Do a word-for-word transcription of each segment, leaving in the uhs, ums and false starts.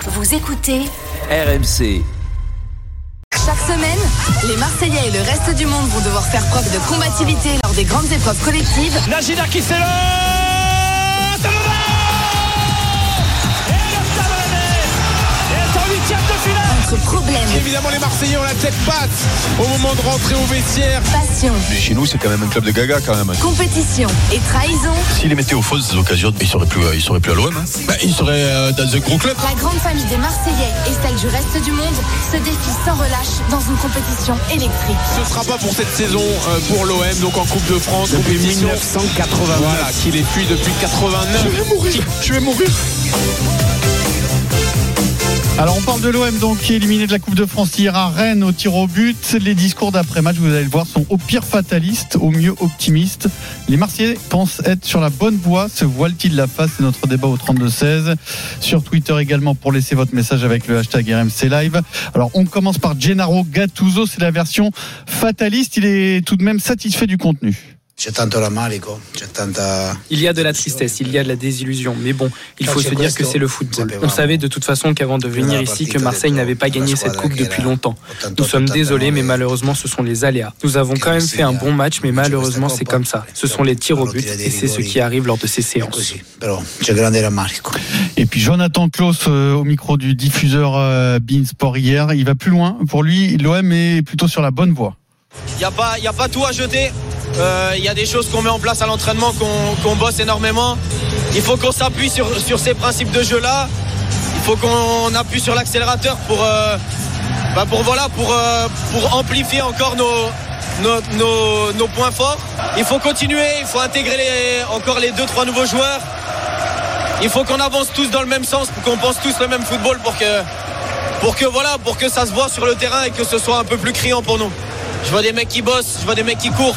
Vous écoutez R M C. Chaque semaine, les Marseillais et le reste du monde vont devoir faire preuve de combativité lors des grandes épreuves collectives. Najida qui s'élance, et le Stade Rennais est en huitième de finale. Entre problèmes, évidemment les Marseillais ont la tête basse au moment de rentrer au vestiaire. passion, Mais chez nous, c'est quand même un club de gaga quand même. compétition et trahison, S'il les mettait au fond de ces occasions, il serait plus, il serait plus à l'O M. Hein. Bah, il serait euh, dans un gros club. la grande famille des Marseillais et celle du reste du monde se défient sans relâche dans une compétition électrique. Ce ne sera pas pour cette saison euh, pour l'O M, donc en Coupe de France, Depuis compétition. dix-neuf cent quatre-vingt-neuf. Voilà, qui les fuit depuis quatre-vingt-neuf. Je vais mourir, je vais mourir. Alors on parle de l'O M donc qui est éliminé de la Coupe de France hier à Rennes au tir au but. Les discours d'après-match, vous allez le voir, sont au pire fatalistes, au mieux optimistes. Les Marseillais pensent être sur la bonne voie. Se voile-t-il la face? C'est notre débat au trente-deux seize. Sur Twitter également pour laisser votre message avec le hashtag R M C Live. Alors on commence par Gennaro Gattuso, c'est la version fataliste. Il est tout de même satisfait du contenu. Il y a de la tristesse, il y a de la désillusion, mais bon, il faut se dire que c'est le football. On savait de toute façon qu'avant de venir ici que Marseille n'avait pas gagné cette coupe depuis longtemps. Nous sommes désolés, mais malheureusement ce sont les aléas. Nous avons quand même fait un bon match, mais malheureusement c'est comme ça. Ce sont les tirs au but et c'est ce qui arrive lors de ces séances. Et puis Jonathan Klaus euh, au micro du diffuseur euh, beIN Sport hier, il va plus loin. Pour lui, l'O M est plutôt sur la bonne voie. Il n'y a pas, il y a pas tout à jeter. Il euh, y a des choses qu'on met en place à l'entraînement, qu'on, qu'on bosse énormément. Il faut qu'on s'appuie sur, sur ces principes de jeu-là. Il faut qu'on appuie sur l'accélérateur pour, euh, bah pour, voilà, pour, euh, pour amplifier encore nos, nos, nos, nos points forts. Il faut continuer, il faut intégrer les, encore les deux, trois nouveaux joueurs. Il faut qu'on avance tous dans le même sens, pour qu'on pense tous le même football pour que, pour que, voilà, pour que ça se voit sur le terrain et que ce soit un peu plus criant pour nous. Je vois des mecs qui bossent, je vois des mecs qui courent.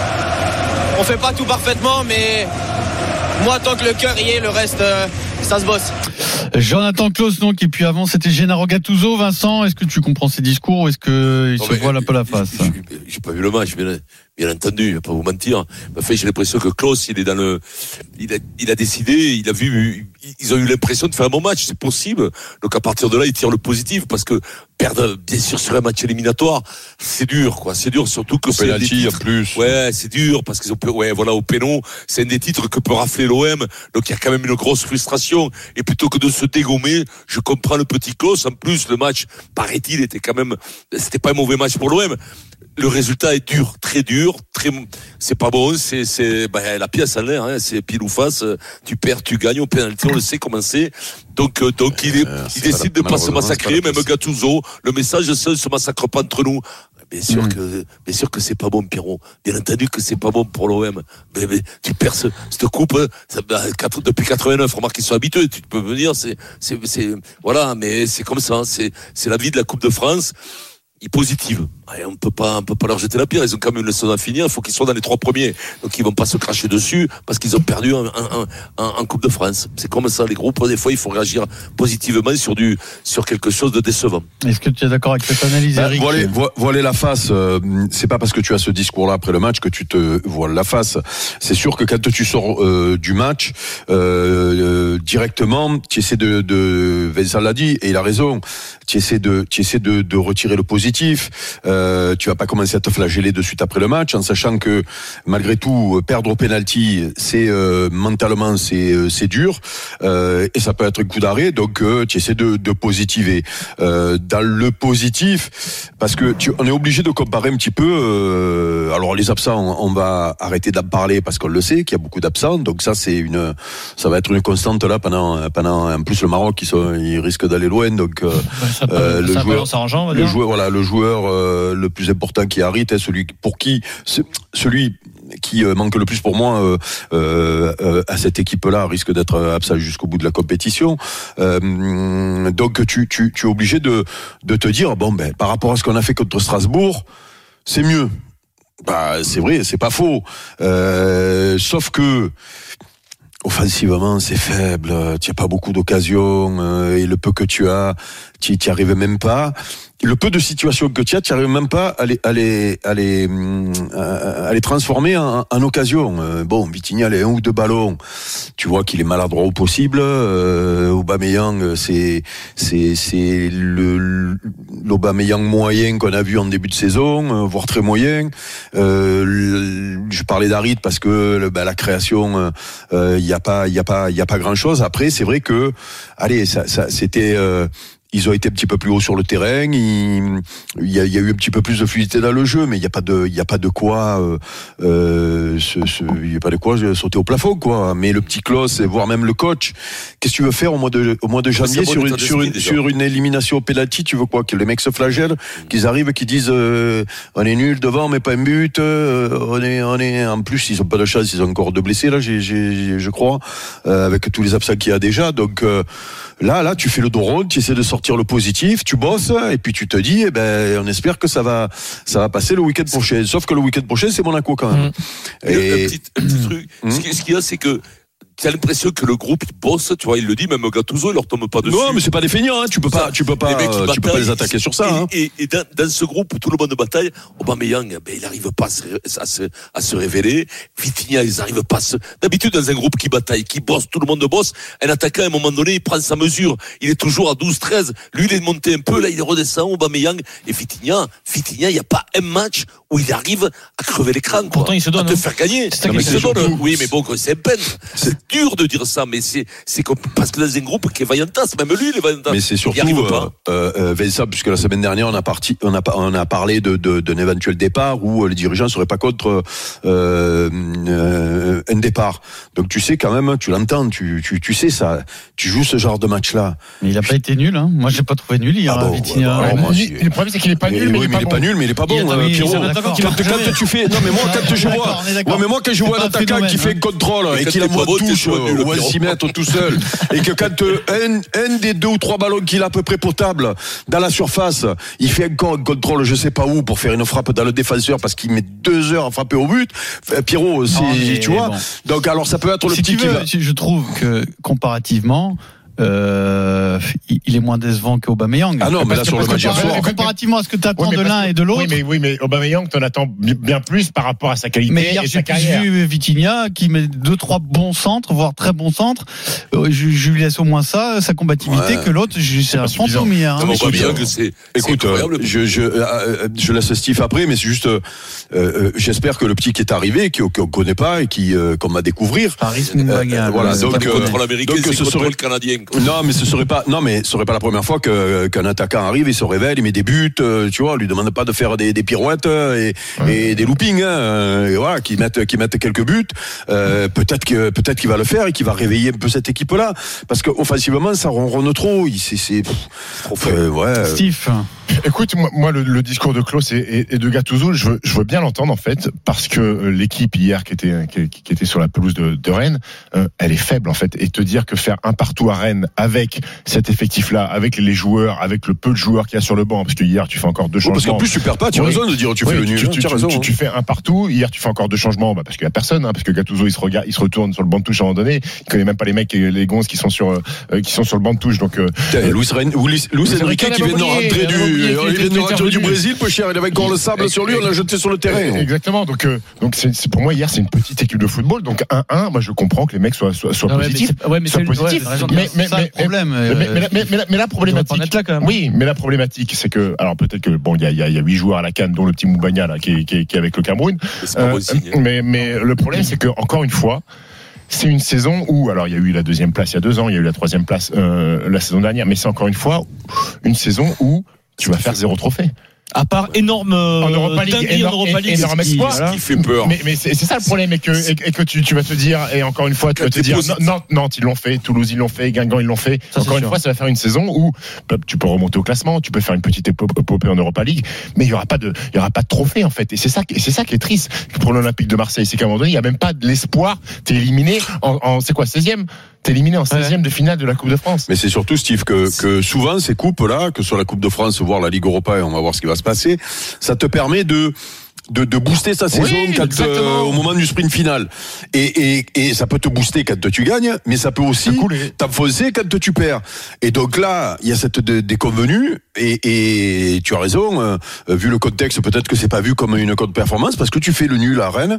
On fait pas tout parfaitement, mais moi, tant que le cœur y est, le reste, euh, ça se bosse. Jonathan Klaus donc, et puis avant c'était Gennaro Gattuso. Vincent, est-ce que tu comprends ces discours ou est-ce qu'il se voile un peu la face? J'ai, j'ai pas vu le match, bien, bien entendu, je vais pas vous mentir. Enfin, j'ai l'impression que Klaus, il est dans le, il a, il a décidé, il a vu, ils ont eu l'impression de faire un bon match, c'est possible. Donc à partir de là, il tire le positif parce que perdre, bien sûr, sur un match éliminatoire, c'est dur, quoi. C'est dur, surtout que c'est Penalty en plus. Ouais, c'est dur parce qu'ils ont, ouais, voilà, au péno, c'est un des titres que peut rafler l'O M. Donc il y a quand même une grosse frustration. Et plutôt que de se dégommer, je comprends le petit Klaus. En plus, le match, paraît-il, était quand même, c'était pas un mauvais match pour l'O M. Le résultat est dur, très dur, très, c'est pas bon, c'est, c'est, bah, la pièce à l'air, hein, c'est pile ou face, tu perds, tu gagnes, au pénalty, on le sait comment c'est. Donc, euh, donc, il est, euh, il décide de pas se massacrer, même Gattuso. Le message, c'est, ne se massacre pas entre nous. Bien sûr mmh. que, bien sûr que c'est pas bon, Pierrot. Bien entendu que c'est pas bon pour l'O M. Mais, mais tu perds ce, cette coupe, ça, quatre, depuis quatre-vingt-neuf, remarque qu'ils sont habitués, tu peux venir, c'est, c'est, c'est, voilà, mais c'est comme ça, c'est, c'est la vie de la Coupe de France. Positive. Et on peut pas, on peut pas leur jeter la pierre. Ils ont quand même une leçon à finir. Il faut qu'ils soient dans les trois premiers. Donc ils vont pas se cracher dessus parce qu'ils ont perdu en, en, en, en Coupe de France. C'est comme ça, les groupes. Des fois, il faut réagir positivement sur du, sur quelque chose de décevant. Est-ce que tu es d'accord avec cette analyse, bah, Eric? Voiler, vo- voiler la face, euh, c'est pas parce que tu as ce discours-là après le match que tu te voiles la face. C'est sûr que quand tu sors euh, du match, euh, euh, directement, tu essaies de, de, Vincent l'a dit et il a raison. Tu essaies de, tu essaies de, de retirer le positif. Euh, tu vas pas commencer à te flageller de suite après le match, en sachant que malgré tout, perdre au penalty, c'est euh, mentalement c'est euh, c'est dur euh, et ça peut être un coup d'arrêt. Donc euh, tu essaies de, de positiver. Euh, dans le positif, parce que tu, on est obligé de comparer un petit peu. Euh, alors les absents, on, on va arrêter d'en parler parce qu'on le sait qu'il y a beaucoup d'absents. Donc ça c'est une, ça va être une constante là pendant pendant. En plus le Maroc, ils sont, ils risquent d'aller loin. Donc euh, ça peut, euh, le ça joueur, s'arrangeant, on va le dire. joueur, voilà, le joueur euh, le plus important qui arrive, est celui pour qui, celui qui manque le plus pour moi euh, euh, à cette équipe-là risque d'être absent jusqu'au bout de la compétition. Euh, donc tu, tu, tu es obligé de, de te dire bon ben par rapport à ce qu'on a fait contre Strasbourg, c'est mieux. Bah c'est vrai, c'est pas faux. Euh, sauf que offensivement, c'est faible. Tu n'as pas beaucoup d'occasions euh, et le peu que tu as, tu n'y arrives même pas. le peu de situations que tu as, tu n'arrives même pas à les, à les, à les, à les transformer en, en occasion. Euh, bon, Vitinha, il a un ou deux ballons. Tu vois qu'il est maladroit au possible. Euh, Aubameyang, c'est, c'est, c'est le, l'Aubameyang moyen qu'on a vu en début de saison, voire très moyen. Euh, le, je parlais d'Harit parce que le, ben, la création, il euh, y a pas, il y a pas, il y a pas grand chose. Après, c'est vrai que, allez, ça, ça c'était. Euh, Ils ont été un petit peu plus haut sur le terrain. Il, il, y, a, il y a eu un petit peu plus de fluidité dans le jeu, mais il n'y a pas de, il y a pas de quoi, euh, euh, ce, ce, il y a pas de quoi sauter au plafond, quoi. Mais le petit Klaus, voire même le coach, qu'est-ce que tu veux faire au mois de, au mois de janvier sur une, sur une, sur une élimination au penalty? Tu veux quoi? Que les mecs se flagellent, qu'ils arrivent, qu'ils disent, euh, on est nul devant, mais pas un but. Euh, on est, on est. En plus, ils ont pas de chance, ils ont encore deux blessés là, j'ai, j'ai, je crois, euh, avec tous les absents qu'il y a déjà. Donc euh, là, là, tu fais le dos rond, tu essaies de sortir le positif, tu bosses et puis tu te dis, eh ben, on espère que ça va, ça va passer le week-end prochain. Sauf que le week-end prochain, c'est Monaco quand même. Mmh. Et, et un petit, un petit truc. Mmh. Ce qu'il y a, c'est que tu as l'impression que le groupe bosse, tu vois, il le dit, même Gattuso, il leur tombe pas dessus. Non, mais c'est pas des feignants, hein. Tu peux pas, tu peux pas, euh, tu peux pas les attaquer sur ça, et, hein. Et, et dans, dans ce groupe, tout le monde bataille. Aubameyang, ben, il arrive pas à se, à se, à se révéler. Vitinha, ils arrivent pas à se, d'habitude, dans un groupe qui bataille, qui bosse, tout le monde bosse. Un attaquant, à un moment donné, il prend sa mesure. Il est toujours à douze treize. Lui, il est monté un peu, là, il redescend, Aubameyang. Et Vitinha, Vitinha, il y a pas un match où il arrive à crever l'écran, quoi. Pourtant, il se donne. À te faire gagner. C'est il se surtout, donne. Oui, mais bon, c'est un peine. C'est dur de dire ça, mais c'est, c'est comme, parce que dans un groupe qui est vaillantasse, même lui, il est vaillantasse. Mais c'est surtout, il pas. Euh, euh, Vincent, puisque la semaine dernière, on a parti, on a, on a parlé de, de, d'un éventuel départ où les dirigeants seraient pas contre, euh, euh, un départ. Donc, tu sais, quand même, tu l'entends, tu, tu, tu sais ça, tu joues ce genre de match-là. Mais il a pas été nul, hein. Moi, j'ai pas trouvé nul hier, ah bon, Vitinha. ouais, Ouais, moi, il, le problème, c'est qu'il est pas nul, mais, oui, il est pas, mais il est bon. pas nul, mais il est pas bon, Il euh, oui, Pierrot. d'accord, Quand, quand, quand tu fais, non, mais moi, quand je vois, ouais, mais moi, quand je vois un attaquant qui fait un contrôle et qu'il envoie touche ou un six mètres tout seul, et que quand un, un des deux ou trois ballons qu'il a à peu près potable dans la surface, il fait encore un contrôle, je sais pas où, pour faire une frappe dans le défenseur parce qu'il met deux heures à frapper au but. Pierrot, c'est, oh, tu vois. Bon. Donc, alors, ça peut être le si petit tu veux, qui va... Je trouve que, comparativement, Euh, il est moins décevant qu'Aubameyang. Ah non, mais là sur le match hier soir, comparativement à ce que tu attends oui, de l'un que, et de l'autre. Oui, mais oui, mais Aubameyang, t'en attends bien plus par rapport à sa qualité mais hier, et sa j'ai carrière. vu Vitinha qui met deux trois bons centres, voire très bons centres. Je, je lui laisse au moins ça, sa combativité, ouais. Que l'autre, c'est un fantôme hier. Hein. Aubameyang, c'est, écoute, euh, je, je, euh, je laisse Steve après, mais c'est juste, euh, euh, j'espère que le petit qui est arrivé, qu'on ne connaît pas et qui, euh, qu'on va découvrir. Paris Moumbagna. Euh, voilà, donc, euh, contre l'américain, donc c'est ce serait le canadien. Quoi. Non, mais ce serait pas, non, mais ce serait pas la première fois que, qu'un attaquant arrive, il se révèle, il met des buts, euh, tu vois, on lui demande pas de faire des, des pirouettes et, ouais. et des loopings, hein, et voilà, qui mettent, qui mettent quelques buts. Euh, peut-être que, peut-être qu'il va le faire et qu'il va réveiller un peu cette équipe-là, parce qu'offensivement, ça ronronne trop. Il, c'est, c'est, trop fait. Euh, ouais. Steve. Écoute, moi, moi le, le discours de Klaus et, et, et de Gattuso, je veux, je veux bien l'entendre en fait, parce que l'équipe hier qui était, qui, qui était sur la pelouse de, de Rennes, euh, elle est faible en fait, et te dire que faire un partout à Rennes avec cet effectif-là, avec les joueurs, avec le peu de joueurs qu'il y a sur le banc, parce que hier tu fais encore deux changements. Parce qu'en plus tu perds pas, tu as oui. raison de dire tu oui, fais le nul. Tu, tu, tu, tu, raison, tu, hein. tu fais un partout. Hier tu fais encore deux changements, bah, parce qu'il y a personne, hein, parce que Gattuso il se regarde, il se retourne sur le banc de touche à un moment donné, il connaît même pas les mecs, les gonzes qui sont sur, euh, qui sont sur le banc de touche. Donc euh, Luis Enrique qui vient de rentrer du du Brésil, peu cher, il avait encore le sable sur lui, on l'a jeté sur le terrain. Exactement. Donc euh, donc c'est, c'est pour moi hier c'est une petite équipe de football. Donc un un, moi je comprends que les mecs soient soient, soient non, positifs, mais ouais, mais soient positifs. Ouais, mais mais mais, mais, problème, mais, euh, mais, mais, mais, mais, la, mais la problématique. Là, quand même. Oui, mais la problématique c'est que alors peut-être que bon il y a il y a il y a huit joueurs à la CAN dont le petit Moumbagna là qui est, qui est, qui est avec le Cameroun. Euh, mais mais le problème c'est que encore une fois c'est une saison où, alors il y a eu la deuxième place il y a deux ans, il y a eu la troisième place euh, la saison dernière, mais c'est encore une fois une saison où tu vas faire zéro trophée. À part énorme en Europa League, énorme, en Europa League énorme espoir, voilà. Qui fait peur. Mais, mais c'est, c'est ça le problème, et que, et, et que tu, tu vas te dire, et encore une fois, tu vas te dire, Nantes, Nantes, ils l'ont fait, Toulouse, ils l'ont fait, Guingamp, ils l'ont fait. Ça, encore une sûr. fois, ça va faire une saison où tu peux remonter au classement, tu peux faire une petite épopée en Europa League, mais il y aura pas de, il y aura pas de trophée en fait. Et c'est ça, c'est ça qui est triste pour l'Olympique de Marseille, c'est qu'à un moment donné, il y a même pas de l'espoir. T'es éliminé en, en c'est quoi, seizième? T'es éliminé en seizième ouais. de finale de la Coupe de France. Mais c'est surtout, Steve, que, que souvent ces coupes-là, que sur la Coupe de France, voire la Ligue Europa, et on va voir ce qui va se passer, ça te permet de de, de booster sa saison Oui, quand, euh, au moment du sprint final. Et, et, et ça peut te booster quand tu gagnes, mais ça peut aussi t'enfoncer quand tu perds. Et donc là, il y a cette déconvenue, et, et tu as raison, euh, vu le contexte, peut-être que c'est pas vu comme une contre-performance, parce que tu fais le nul à Rennes,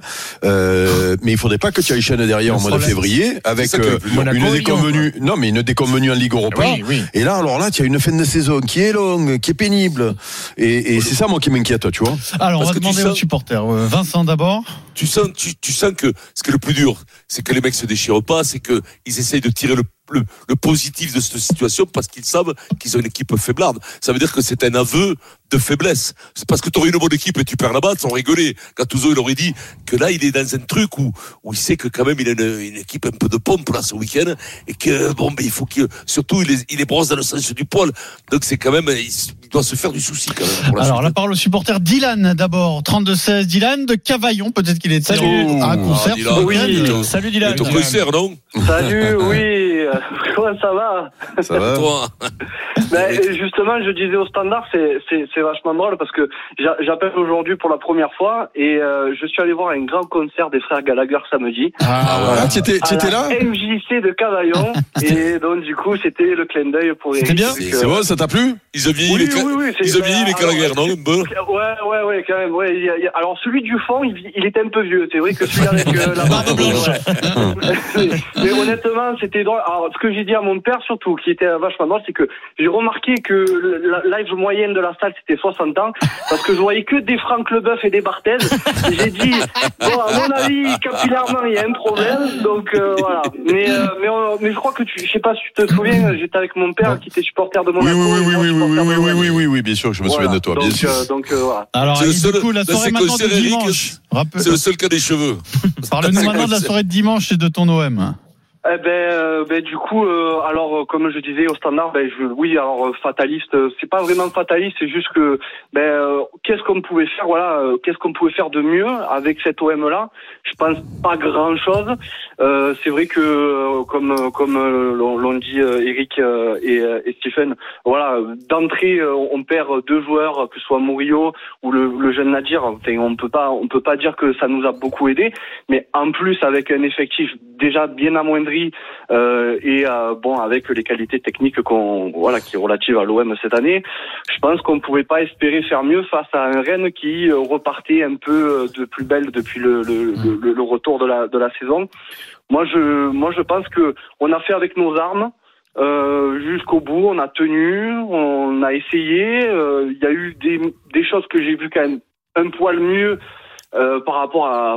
euh, mais il faudrait pas que tu ailles chaîner derrière au mois de février, avec euh, une déconvenue, non mais une déconvenue en Ligue Europa. Oui, oui. Et là, alors là, tu as une fin de saison qui est longue, qui est pénible. Et, et c'est ça, moi, qui m'inquiète, tu vois. Alors, Parce on va demander sens, aux supporters. Vincent, d'abord. Tu sens, tu, tu sens que ce qui est le plus dur, c'est que les mecs se déchirent pas, c'est que ils essayent de tirer le Le, le positif de cette situation parce qu'ils savent qu'ils ont une équipe faiblarde. Ça veut dire que c'est un aveu de faiblesse. C'est parce que tu aurais une bonne équipe et tu perds la batte, on rigolait. Gattuso, il aurait dit que là, il est dans un truc où, où il sait que quand même il a une, une équipe un peu de pompe là ce week-end et que bon, ben il faut qu'il, surtout il est, il est brosse dans le sens du poil. Donc c'est quand même, il, il doit se faire du souci quand même. Pour la Alors suite. la parole au supporter Dylan d'abord, trente-deux seize. Dylan de Cavaillon, peut-être qu'il est Salut. à un concert. Ah, Dylan, oui. Dylan. Salut Dylan. Ton concert, non? Salut, oui. Comment ça va? Ça va? Toi. Ben, justement, je disais au standard, c'est, c'est, c'est vachement drôle parce que j'a- j'appelle aujourd'hui pour la première fois et euh, je suis allé voir un grand concert des frères Gallagher samedi. Ah, voilà. Tu étais, tu étais là? M J C de Cavaillon. Et donc, du coup, c'était le clin d'œil pour Eric. C'était bien? vu que- C'est bon, ça t'a plu? Ils ont vieilli Oui, les, oui, oui, c'est- ils ont vieilli les alors, Gallagher, non? Un peu. Ouais, ouais, ouais, quand même. Ouais, il y a- il y a- alors, celui du fond, il, il était un peu vieux. C'est vrai que celui avec euh, la barbe blanche. Ouais. Mais honnêtement, c'était drôle. Alors, ce que j'ai dit à mon père, surtout, qui était vachement drôle, c'est que j'ai remarqué que la l'âge moyenne de la salle, c'était soixante ans, parce que je voyais que des Franck Leboeuf et des Barthez. Et j'ai dit, bon, à mon avis, capillairement, il y a un problème. Donc, euh, voilà. Mais, euh, mais, on- mais je crois que tu, je sais pas si tu te souviens, j'étais avec mon père, qui était supporter de Oui, Monaco. oui, oui, et oui, moi, oui, oui, supporter oui, de oui, l'O M. oui, oui, oui, bien sûr, je me Voilà. souviens de toi, donc, bien sûr. euh, donc, euh, voilà. Alors, C'est le et seul- du coup, la là, soirée c'est maintenant de concert, Eric. dimanche. Rappel- C'est le seul qui a des cheveux. Parle-nous maintenant de la soirée de dimanche et de ton O M. Eh ben, euh, ben du coup, euh, alors euh, comme je disais au standard, ben je, oui, alors euh, fataliste, euh, c'est pas vraiment fataliste, c'est juste que ben euh, qu'est-ce qu'on pouvait faire, voilà, euh, qu'est-ce qu'on pouvait faire de mieux avec cet O M là. Je pense pas grand chose. Euh, c'est vrai que euh, comme comme euh, l'on, l'on dit euh, Eric euh, et, euh, et Stephen, voilà, d'entrée euh, on perd deux joueurs, que ce soit Murillo ou le, le jeune Nadir. Enfin, on peut pas on peut pas dire que ça nous a beaucoup aidé, mais en plus avec un effectif déjà bien amoindri euh, et euh, bon avec les qualités techniques qu'on voilà qui est relative à l'O M cette année, je pense qu'on pouvait pas espérer faire mieux face à un Rennes qui euh, repartait un peu de plus belle depuis le, le, le, le retour de la de la saison. Moi je moi je pense que on a fait avec nos armes. Euh, jusqu'au bout, on a tenu, on a essayé. Il euh, y a eu des des choses que j'ai vu quand même un poil mieux. Euh, par rapport à,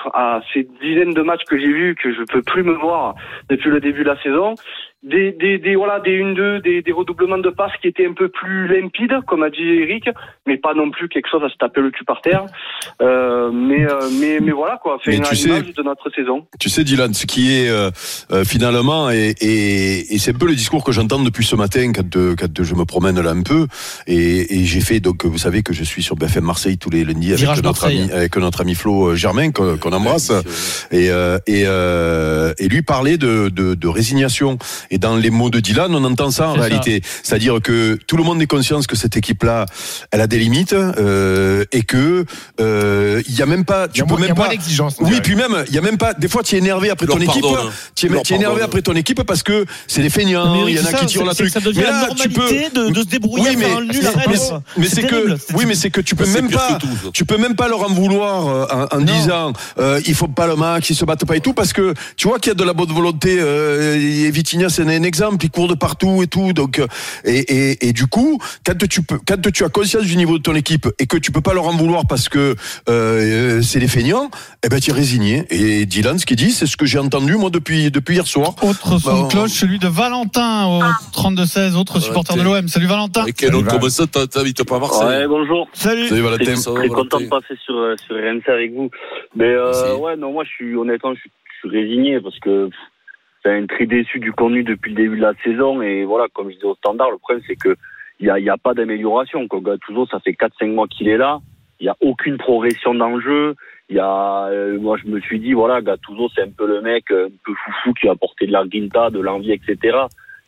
à ces dizaines de matchs que j'ai vus, que je peux plus me voir depuis le début de la saison, des, des, des voilà, des un deux, des, des redoublements de passes qui étaient un peu plus limpides, comme a dit Eric, mais pas non plus quelque chose à se taper le cul par terre. Euh, mais, euh, mais, mais voilà quoi, fait une image de notre saison. Tu sais, Dylan, ce qui est euh, euh, finalement, et, et, et c'est un peu le discours que j'entends depuis ce matin quand, euh, quand je me promène là un peu, et, et j'ai fait, donc vous savez que je suis sur B F M Marseille tous les lundis avec notre, ami, avec notre ami Flo Germain qu'on, qu'on embrasse, et, euh, et, euh, et lui parlait de, de, de résignation. Et dans les mots de Dylan, on entend ça en c'est réalité. Ça. C'est-à-dire que tout le monde est conscient que cette équipe-là, elle a des limites, euh, et que il euh, y a même pas, tu peux même pas. Oui, puis même, il y a même pas. Des fois, tu es énervé après ton équipe. Tu es énervé après ton équipe parce que c'est des feignants. Il y en a qui tirent la truc. Ça devient la normalité de, de se débrouiller oui, mais, faire un nul à Rennes. Mais c'est que, oui, mais c'est que tu peux même pas, tu peux même pas leur en vouloir en, en disant, euh, il faut pas le match, ils se battent pas et tout, parce que tu vois qu'il y a de la bonne volonté. Euh, et Vitinha, c'est un exemple, il court de partout et tout. Donc, et, et, et du coup, quand tu peux, quand tu as conscience du niveau de ton équipe et que tu peux pas leur en vouloir parce que euh, c'est des feignants, eh ben tu es résigné. Et Dylan, ce qu'il dit, c'est ce que j'ai entendu moi depuis depuis hier soir. Autre son de cloche, celui de Valentin au trente-deux seize, autre supporter de l'O M. Salut Valentin. Et quel autre comme ça, t'invites pas à Marseille? Ouais, bonjour. Salut. Salut Valentin. Très, très content de passer sur sur R M C avec vous. Mais euh, ouais, non, moi je suis honnêtement, je suis, je suis résigné parce que c'est un très déçu du contenu depuis le début de la saison. Et voilà, comme je disais au standard, le problème c'est que il y a il y a pas d'amélioration. Gattuso, ça fait quatre cinq mois qu'il est là. Il y a aucune progression dans le jeu. Il y a, euh, moi je me suis dit voilà, Gattuso c'est un peu le mec un peu foufou qui va apporter de la grinta, de l'envie, et cetera.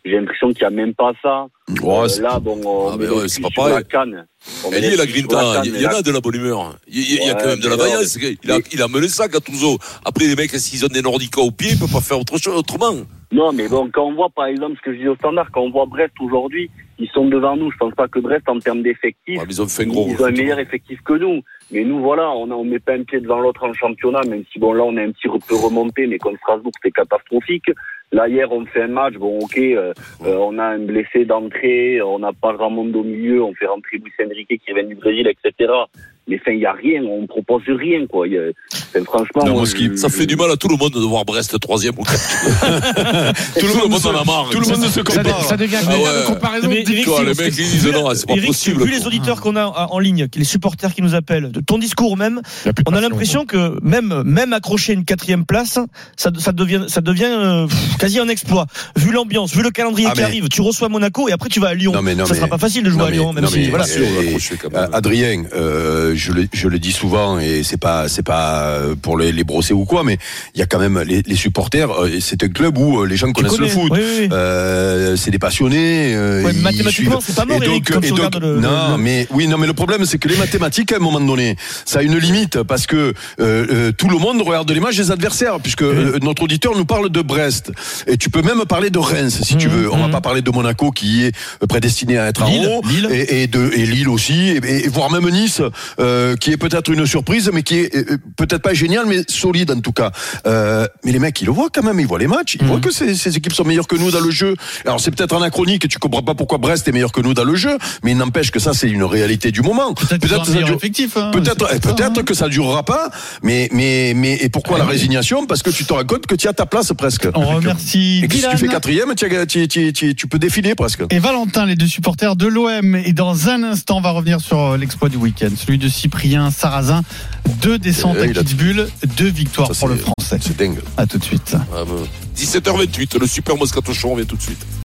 j'ai l'impression qu'il n'y a même pas ça. Ouais, euh, là, bon, on ah met ouais, les c'est pieds pas sur pareil. la canne. On met Elle y les est la pieds sur la grinta, canne, il y en là. a de la bonne humeur. Il y, il y a Ouais, quand même de la mais vaillance. non, Il a, il a mené ça, Gattuso. Après, les mecs, s'ils ont des Nordica au pied, ils peuvent pas faire autre chose, autrement. Non, mais bon, quand on voit, par exemple, ce que je dis au Standard, quand on voit Brest aujourd'hui, ils sont devant nous. Je pense pas que Brest, en termes d'effectifs, Ouais, mais ils ont fait un gros ils ont un meilleur effectif que nous. Mais nous, voilà, on a, on met pas un pied devant l'autre en championnat, même si bon, là, on est un petit peu remonté, mais contre Strasbourg, c'était catastrophique. Là, hier, on fait un match, bon, ok, euh, euh, on a un blessé d'entrée, on n'a pas grand monde au milieu, on fait rentrer Luis Enrique qui vient du Brésil, et cetera. Mais enfin, il n'y a rien, on propose rien, quoi. Y a, enfin, franchement, non, moi, je, je, ça je... fait du mal à tout le monde de voir Brest troisième ou quatrième. tout le monde en a marre. Tout le monde ne se compare. Ça devient une Ah ouais. comparaison. Mais Eric, Toi, si- les mecs, ils disent non, c'est pas Eric, possible. vu les auditeurs qu'on a en ligne, les supporters qui nous appellent, de ton discours même, Il y a plus de on a passion. l'impression que même même accrocher une quatrième place, ça, ça devient ça devient euh, quasi un exploit. Vu l'ambiance, vu le calendrier Ah, qui mais- arrive, tu reçois Monaco et après tu vas à Lyon. Non, mais non, ça mais- sera pas facile de jouer non, à mais- Lyon, même non, si mais- voilà. sûr, on va et- accrocher quand même. euh, Adrien, euh, je, le, je le dis souvent et c'est pas c'est pas euh, pour les, les brosser ou quoi, mais il y a quand même les, les supporters. euh, C'est un club où euh, les gens connaissent connais, le foot. oui, oui, oui. Euh, c'est des passionnés. euh, Ouais, mais ils mathématiquement, suivent. c'est pas mort, Et Eric, donc- quand tu et donc- regardes le- non, le- mais oui, non, mais le problème c'est que les mathématiques à un moment donné, ça a une limite parce que euh, euh, tout le monde regarde les matchs des adversaires, puisque euh, notre auditeur nous parle de Brest et tu peux même parler de Reims si tu Mmh, veux. On va mmh. pas parler de Monaco qui est prédestiné à être Lille, en haut Lille. et, et de et Lille aussi et, et voire même Nice euh, qui est peut-être une surprise mais qui est euh, peut-être pas génial mais solide en tout cas. Euh, mais les mecs ils le voient quand même, ils voient les matchs, ils Mmh. voient que ces, ces équipes sont meilleures que nous dans le jeu. Alors c'est peut-être anachronique et tu comprends pas pourquoi Brest est meilleur que nous dans le jeu, mais il n'empêche que ça c'est une réalité du moment. Peut-être Peut-être peut ça dure- effectif. Hein, Peut-être, c'est eh, pas ça, peut-être hein. que ça ne durera pas, mais, mais, mais, et pourquoi la résignation? Parce que tu te rends compte que tu as ta place presque. On remercie Et que si tu Dylan fais quatrième, tu, as- tu, tu, tu, tu peux défiler presque. et Valentin, les deux supporters de l'O M. Et dans un instant, on va revenir sur l'exploit du week-end, celui de Cyprien Sarrazin. Deux descentes Et à il a- Kitzbühel, deux victoires Ça, pour le c'est- Français. C'est dingue. À tout de suite. Ah, bah, dix-sept heures vingt-huit, le Super Moscato Show, on vient tout de suite.